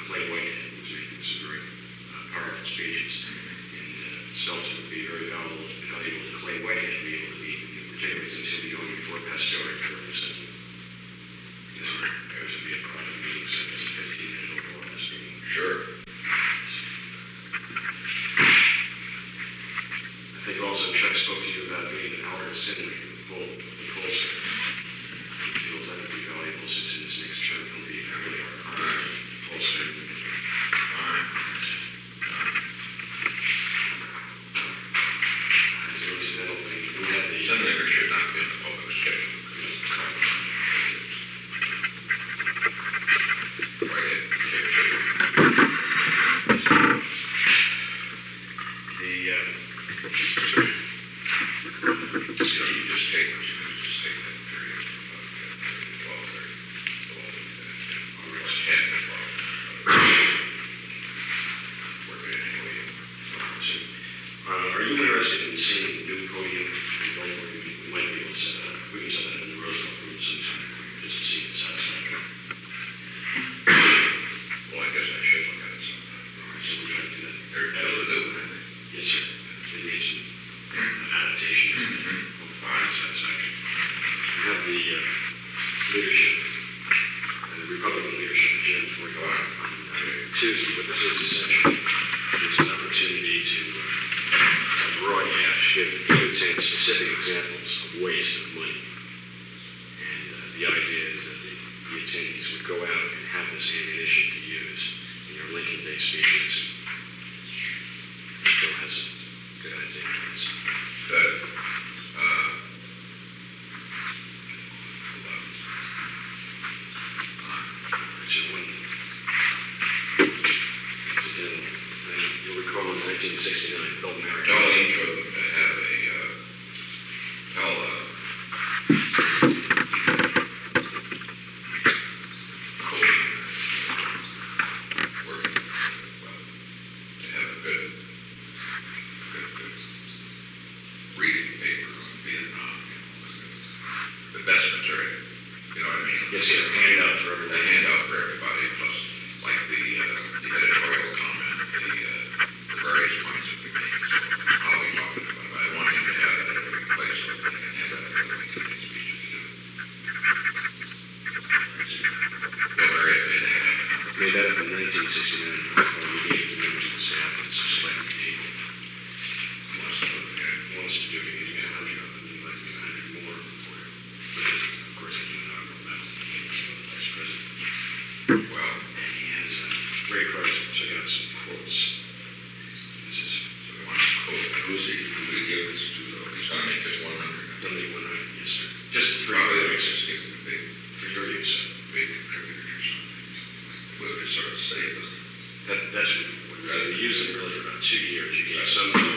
Clay Whitehead was making some very powerful speeches, and Stelton would be very valuable to Clay Whitehead to be able to be, particularly since he'll be going before Pastore fairly soon. There would be a private meeting, so it's a 15-minute overall last meeting. Sure. I think also Chuck spoke to you about being an hour sitting the pollster. He feels that would be valuable since in his next term he'll be really our pollster. As an incidental thing, we have the Senator should not be in the public schedule. Are you interested in seeing a new podium? We might be able to set that up. We can set that in the Roosevelt room sometime just to see if it's satisfactory. Well, I guess I should look at it sometime. All right, so we're going to do that. They're able to do it. Yes, sir. They need some adaptation. Fine, satisfactory. We have the leadership, the Republican leadership agenda for you on Tuesday, but this is essential. It's an opportunity to broadcast, give specific examples of waste of money. And the idea is that the attendees would go out and have this ammunition to use in your Lincoln Day speeches. Bill has a good idea on this. Good. You'll recall in 1969, Bill Merrick. Tell him to have a, tell, Cody, working, well, to have a good reading paper on Vietnam, the best material, you know what I mean? Yes, sir. Handout for everybody. The handout for everybody, plus like the editorial comment, the various points that we make. So I'll be talking about it. I want him to have that at every place so they can have that at every speeches to do. Bill Marriott made that happen. Made that up in 1969. We gave it to members of the staff and some select people. He wants to do it again. Wants to do it. He's got 100 of them. He'd like to get 100 more for it. But of course, I do not know about the vice president. Well, And he has Ray Carson took out some quotes. This is so they want to quote, who's he, who we give this to, though? He's gonna make this 100. only 100, yes, sir. Just for Probably your makes use. us give the big, For your use, sir. big contributors or something. We would sort of save them. That's what we use them really for about 2 years. You get some